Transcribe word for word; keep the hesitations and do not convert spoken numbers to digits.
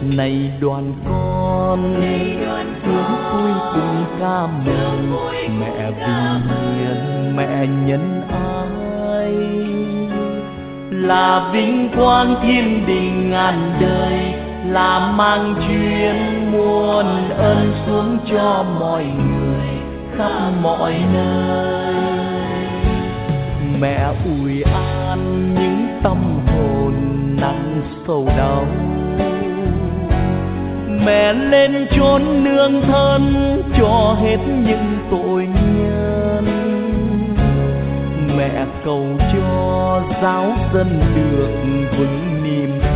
Này đoàn con hướng vui cùng ca mừng mẹ vì hiền mẹ nhân ái, là vinh quang thiên đình ngàn đời, là mang chuyến muôn ơn xuống cho mọi người khắp mọi nơi. Mẹ ủi an những tâm hồn nặng sầu đau, mẹ lên chốn nương thân cho hết những tội nhân. Mẹ cầu cho giáo dân được vững niềm